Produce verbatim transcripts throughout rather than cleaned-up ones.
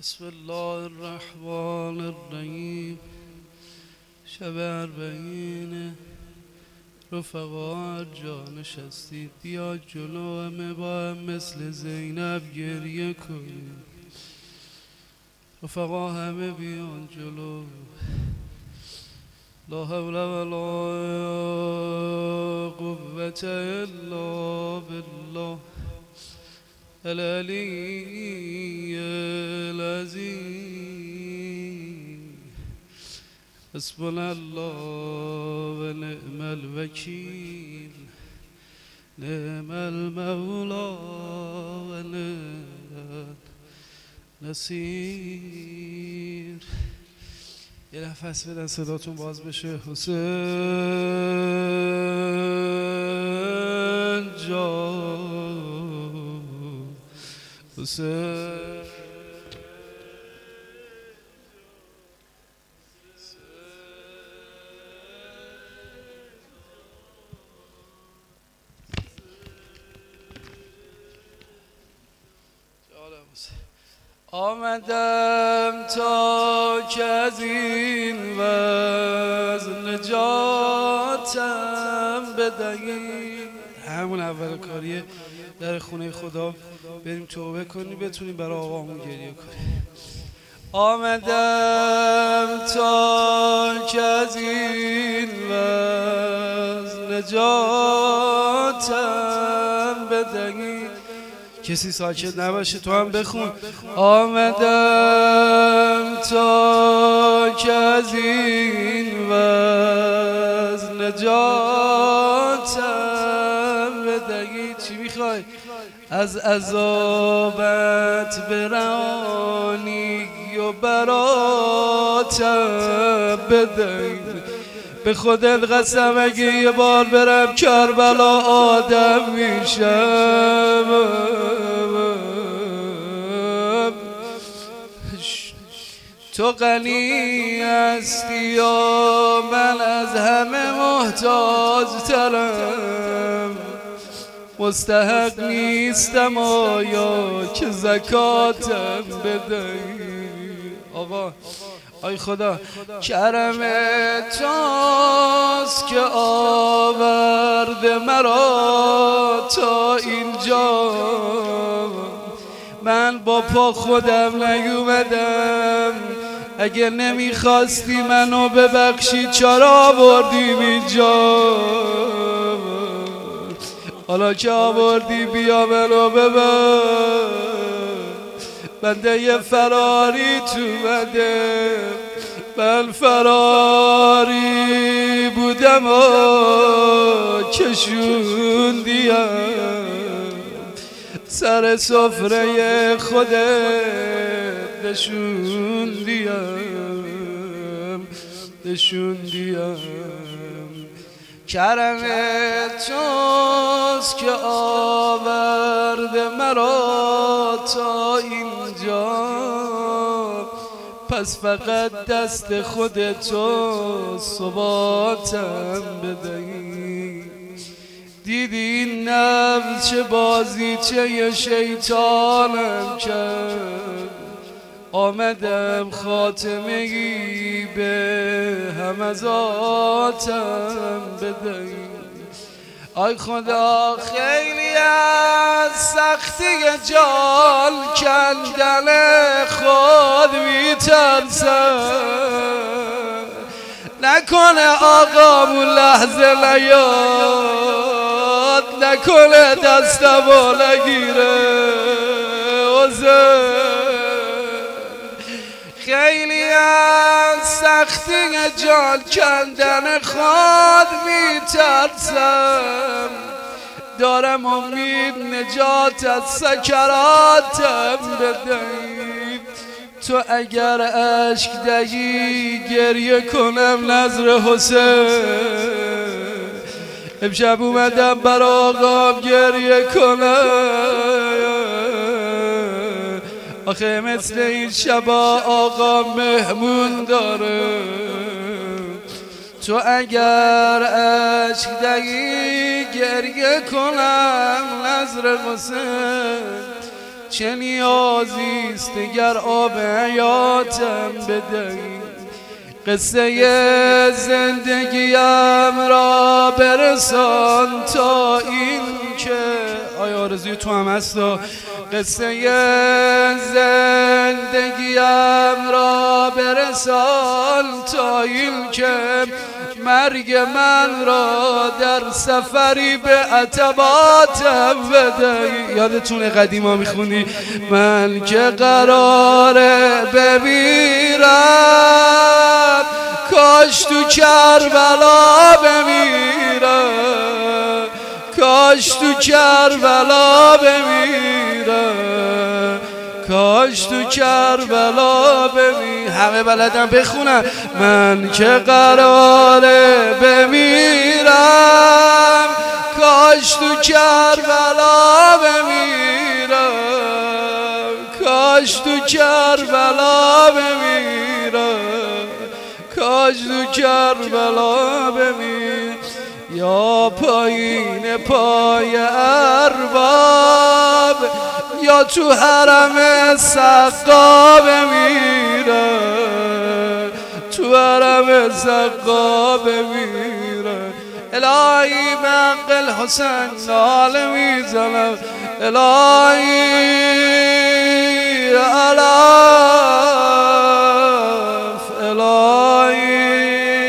بسم الله الرحمن الرحیم. شب اربعین رفقا جا نشستید، بیا جلو همه با هم مثل زینب گریه کنیم. رفقا همه بیان جلو. لا حول ولا قوة الا بالله العلی العظیم. حسبنا الله و نعم الوکیل، نعم المولا و نعم النصیر. یه نفس بدن صداتون باز بشه. حسین جان، حسین آمدم تا که از این وزن نجاتم بدهی. همون اول کاریه، در خونه خدا بریم توبه کنیم بتونیم برای آقامون گریه کنیم. آمدم تا که از این وزن نجاتم بدهی. کسی ساکت نباشه، تو هم بخون. آمدم تا که از این وزن نجاتم بدهی. چی میخوای؟ از عذابت برانی و براتم بدهی. به خودت قسم اگه یه بار برم کربلا آدم میشم. تو غنی هستی یا من از همه محتاج ترم. مستحق نیستم آیا که زکاتم بدهی. آقا آی خدا کرم توست که آورده مرا تا اینجا. من با پا خودم نیومدم، اگه نمیخواستی منو ببخشی چرا آوردیم اینجا؟ حالا که آوردی بیا منو ببر. بنده یه فراری تو بده، من فراری بودم و کشوندیم سر سفره خودت نشوندیم نشوندیم. کرم توست که آورده مرا تا اینجا، پس فقط دست خودتو ثباتم بدهی. دیدی این نفس چه بازی چه یه شیطانم کرد. آمدم خاتمه ای به همزاتم بدهی. آی خدا خیلی از سختی جان کندن خود میترسم. نکنه آقامون لحظه نیاد، نکنه دستمو نگیره. خیلی از سختی جان کندن خود میترسم. دارم امید نجات از سکراتم بدهی. تو اگر عشق دهی گریه کنم نظر حسین. امشب اومدم بر آقام گریه کنم. آخه مثل این شبا آقا مهمون داره. تو اگر عشق دهی گریه کنم نظر حسین. چه نیازیست اگر آب حیاتم بدهی، قصه زندگیم را برسان تا این که آیا آرزوی تو هم هست؟ قصه زندگیم را برسان تا این که مرگ من را در سفری به عتباتم بدهی. یادتونه قدیما میخونی من که قراره بمیرم کاش تو کربلا بمیرم، کاش تو کربلا بمیرم، کاش تو کربلا بمیرم. همه بلدن بخونن من که قراره بمیرم کاش تو کربلا بمیرم، کاش تو کربلا بمیرم، کاش تو کربلا بمیرم. یا پایین پای ارباب یا تو حرم سقا بمیرم، تو حرم سقا بمیرم. الهی به حق الحسین ناله میزنم، الهی الاف، الهی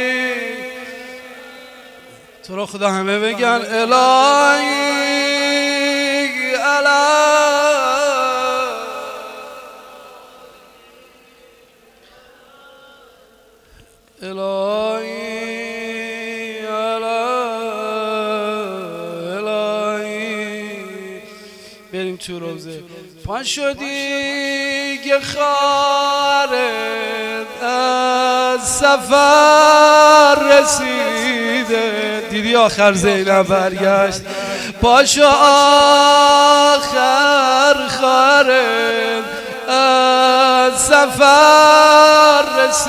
تو را خدا همه بگن الهی الهی الهی. بریم تو روزه. پا شدی که خارت از سفر رسیده، دیدی آخر زینب برگشت. پاشو آخر خارت از سفر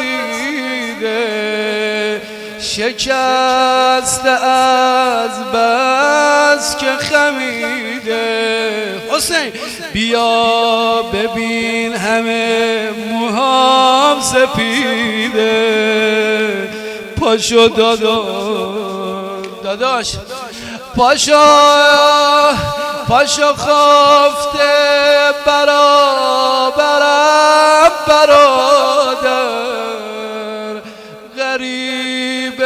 رسیده، شکست از بس که خمیده. حسین بیا ببین همه موهام سپیده. پاشو داداش داداش پاشو پاشو خفته برابرم برادر، غریب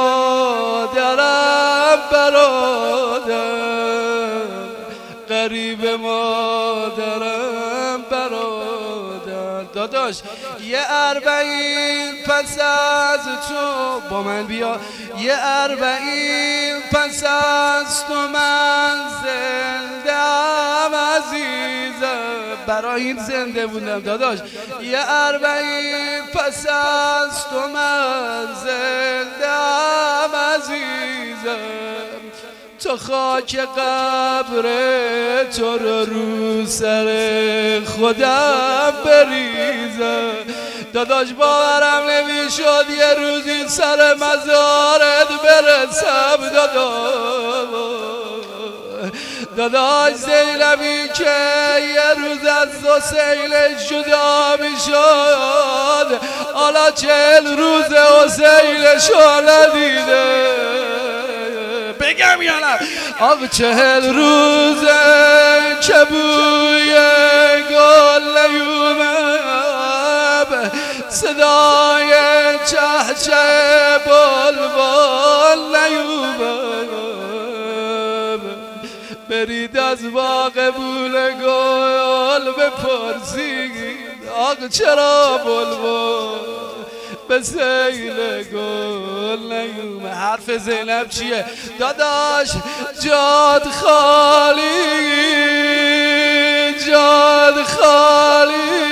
مادرم برادر، غریب مادرم برادر. داداش یه اربعین پس از تو با من بیا، یه اربعین پس از تو من زندم عزیزم، برای این زنده بودم داداش. یه اربعین پس از تو من زندم عزیزم، تا خاک قبر تو رو رو سر خودم بریزم. داداش باورم نمیشد یه روزی سر مزارت برسم داداش. داداش زینبی که یه روز از حسین جدا میشد، حالا چهل روز حسینشو ندیده. بگم یا نه؟ آقا چهل روزه که بوی گل نیومد، صدای چهچه بلبل نیومد. برید از باغ بول گل بپرسید آقا چرا بلبل به سیل گل نیومد. حرف زینب چیه؟ داداش جاد خالی، جاد خالی،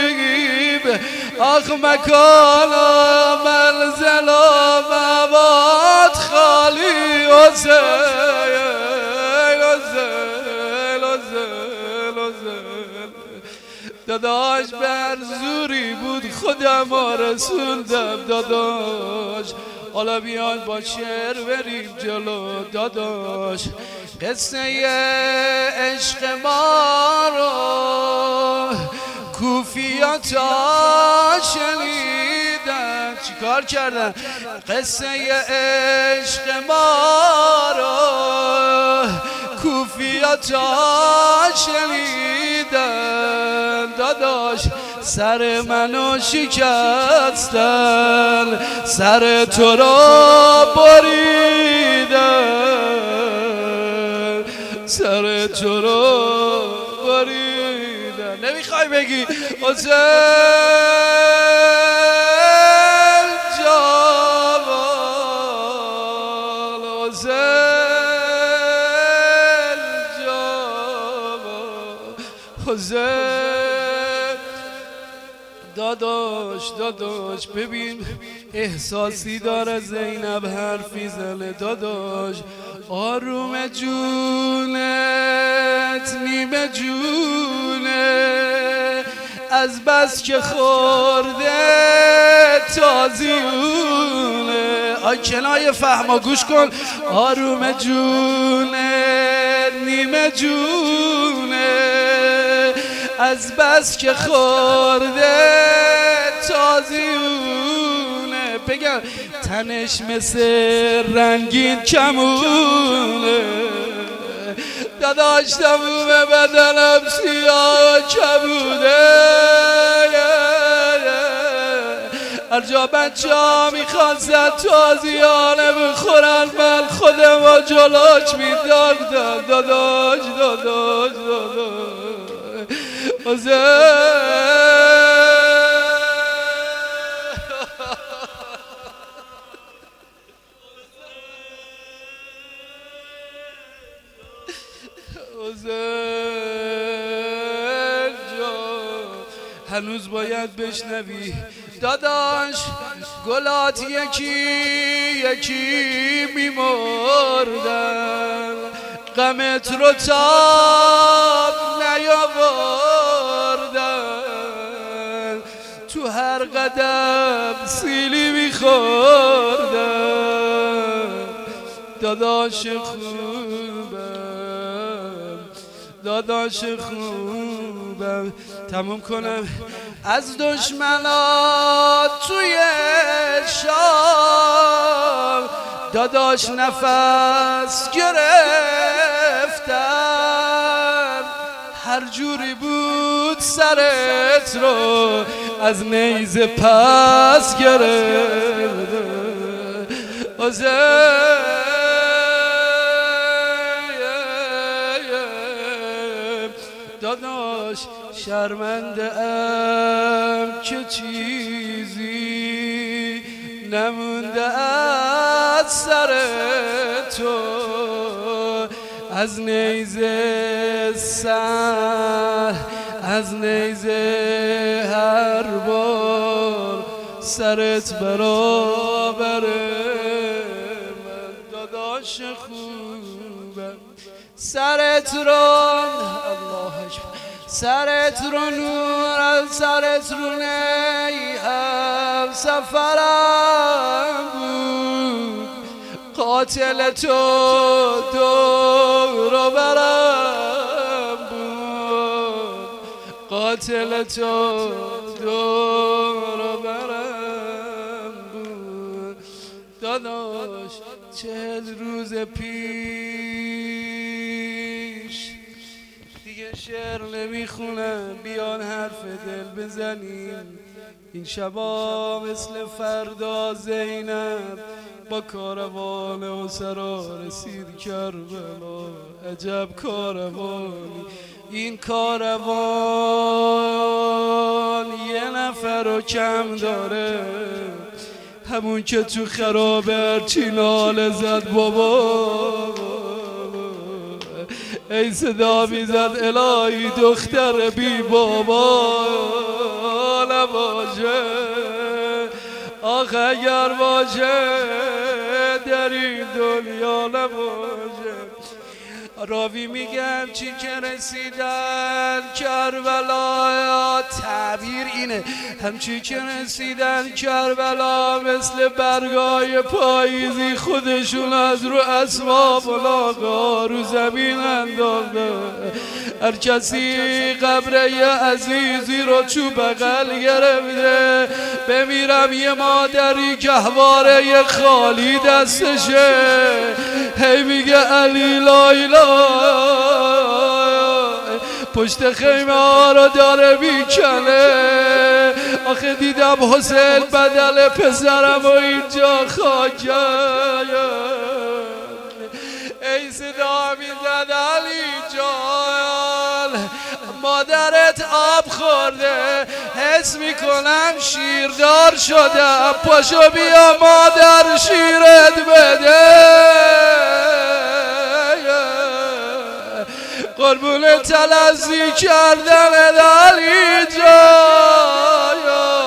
آخ مکان و منزل و مواد خالی. حسین حسین حسین حسین. داداش بر زوری بود خودم رسوندم داداش. حالا بیاید با شعر بریم جلو داداش. قصه عشق ما رو کوفیا تا شنیدن چیکار کردن؟ قصه عشق ما رو کوفیا تا شنیدن داداش. سر منو شکستن، سر تو را بریدن، سر تو را بریدن. نمیخوای بگی حسین جوان، حسین جوان، حسین داداش داداش. ببین احساسی داره زینب حرفی زنه داداش. آروم جونت نیمه جونه، از بس که خورده تازیونه. آی کنایه فهما گوش کن. آروم جونت نیمه جونه، از بس که خورده تازیونه. بگم تنش مثل رنگین کمونه، داداش تموم بدنم سیاه کبوده. هر جا بچه ها میخواستن تازیانه بخورن، من خودم و جلوش میداختم داداش داداش داداش. حسین حسین جان هنوز باید بشنوی داداش. گلات یکی یکی میمردن، غمت رو تاب نیاوردن، تو هر قدم سیلی میخوردن. داداش خوبم داداش خوبم. تموم کنم. از دشمنات توی شام داداش نفس گرفتم، هر جوری بود سرت رو از نیزه پس گرفتم. داداش شرمنده ام که چیزی نمونده از سر تو، از نیزه سر از نیزه هر بار سرت برابره. من داداش خوبم سرت رو الله سرت رو نور از سرت رو نیهم سفرم بود، قاتل تو دور برم بود، قاتل تو دور برم بود. داداش چهل روز پیش دیگه شعر نمیخونم، بیان حرف دل بزنیم. این شبا مثل فردا زینب با کاروان و سرا رسید کربلا. عجب کاروانی این کاروان، یه نفر رو کم داره، همون که تو خرابه هرچی ناله زد بابا. ای صدا میزد الهی دختر بی بابا نباشه، آخ اگر باشه در این دنیا نباشه. راوی میگم چی که رسیدن کربلا، تعبیر اینه همچی که رسیدن کربلا مثل برگای پاییزی خودشون از رو اسباب و لاغا رو زمین انداخته. هر کسی قبر یه عزیزی رو تو بغل گرفته. بمیرم یه مادری گهواره یه خالی دستشه، هی میگه علی لایلا پشت خیمه ها رو داره میکنه. آخه دیدم حسین بدل پسرم و اینجا خاکه. ای صدا میزد علی جان مادرت آب خورده، حس میکنم شیردار شدم، پاشو بیا مادر شیرت بده. قربون تلزی کردن علی جان.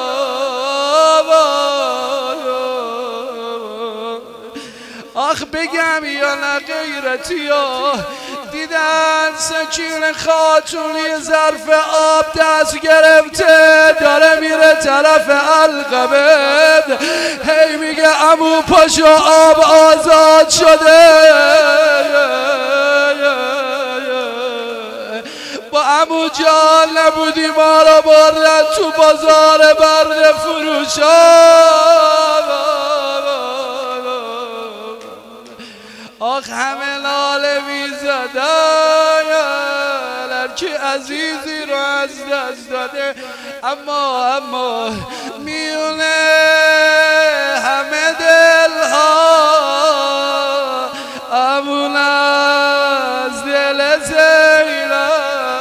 آخ بگم یا نه غیرتی ها، دیدن سکین خاتونی ظرف آب دست گرفته داره میره طرف القبه. هی میگه عمو پاشو آب آزاد شده. با عمو جان نبودی ما را بردن تو بازار برد فروشان. آخ همه لاله میزدن هرکی عزیزی رو از دست داده، اما اما میونه همه دلها امون از دل زینب،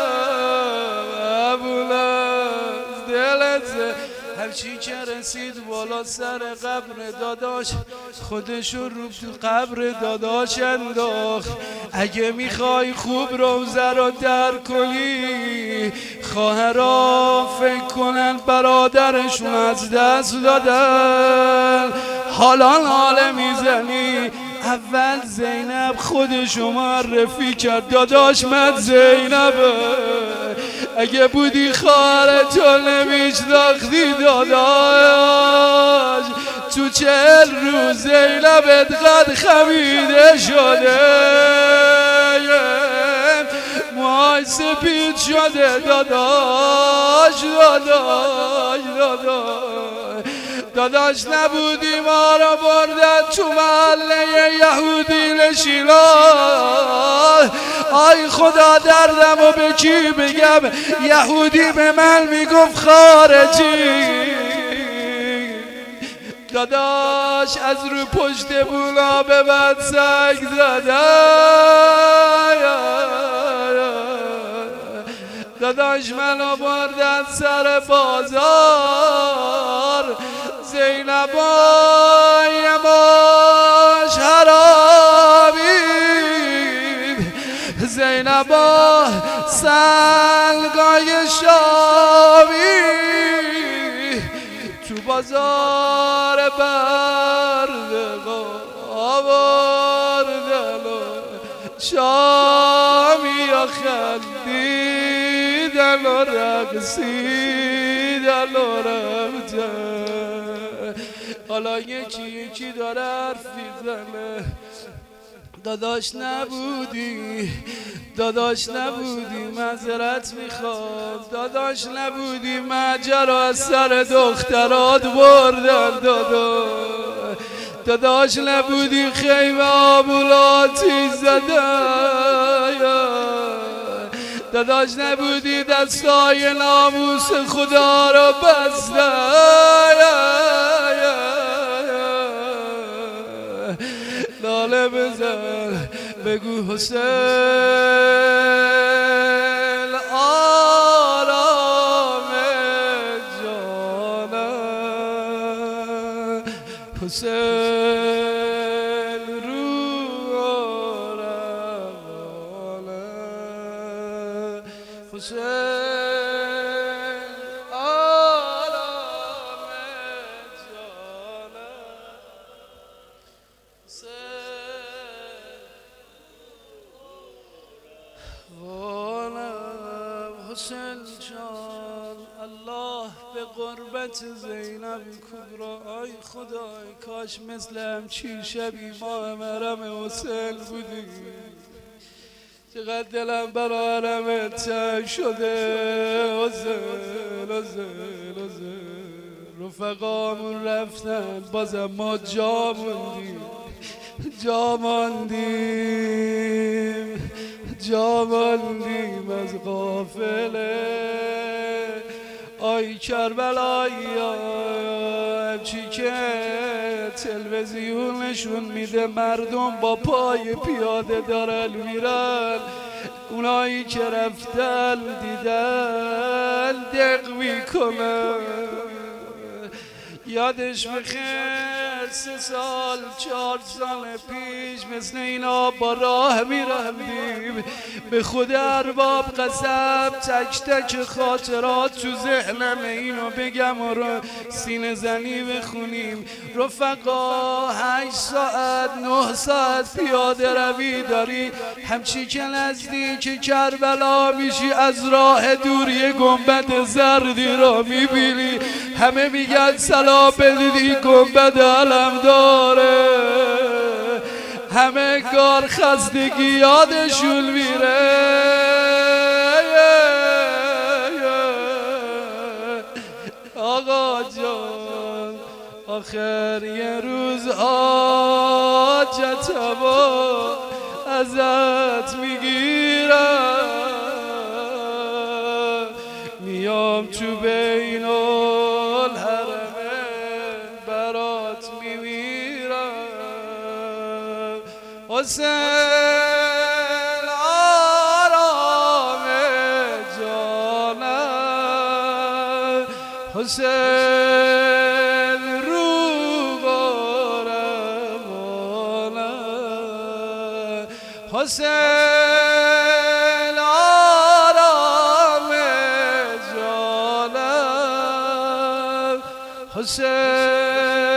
امون از دل زینب. هرچی که رسید بالا سر قبر داداش خودشو رو تو قبر داداش انداخت. اگه میخوای خوب روزه رو در کنی، خواهرها فکر کنن برادرشون از دست دادن، حالا حاله میزنی. اول زینب خودشو معرفی کرد، داداش من زینبه. اگه بودی خواهرتو نمیشناختی داداش، تو چهل روز زینبت قد خمیده شده، موهای سپید شده داداش داداش داداش داداش نبودی ما را بردن تو محله یهودی نشینا. آی خدا دردم و به کی بگم، یهودی به من میگفت خارجی. داداش از رو پشت بولا به من سنگ زدن، داداش منو بردن سر بازار. زینبای ماش حرامی، زینبا سلگای شامی، تو بازار بردگاه آوردن و شامی یا خندیدن و رقصیدن و رفتن. حالا یکی یکی داره حرف میزنه، داداش نبودی داداش نبودی معذرت میخوام، داداش نبودی ماجرا از سر دخترات بردن، داداش داداش نبودی خیمه آبولاتی زدن، داداش نبودی دستای ناموس خدا رو بستن. لاله بزن بگو حسین آرام جانم، حسین رو روانم، حسین آرام جانم، حسین به قربت زینب کبرا. آی خدای کاش مثل همچین شبی ما حرم حسین بودی. چقدر دلم برا حرمت تنگ شده حسین حسین حسین. رفقامون رفتن بازم ما جا موندیم جا ماندیم جا ماندیم از قافله. آی کربلایی همچی که تلویزیون نشون میده مردم با پای پیاده دارن میرن، اونایی که رفتن دیدن دق میکنن. یادش بخیر سه سال چهار سال پیش مثل اینا با راه میرفتیم، به خود ارباب قسم تک تک خاطرات تو ذهنم اینو بگم و رو سینه زنی بخونیم. رفقا هشت ساعت نه ساعت پیاده روی داری، همچی که نزدیک کربلا میشی از راه دور یه گنبد زردی را میبینی، همه میگن سلام بدیدی گنبد علم داره، همه کار خستگی یادشون میره. آقا جان آخر یه روز حاجتمو ازت میگیرم، میام تو بین الحرم برات میمیرم. حسین آرام جانم، حسین رو قرمانم، حسین آرام جانم، حسین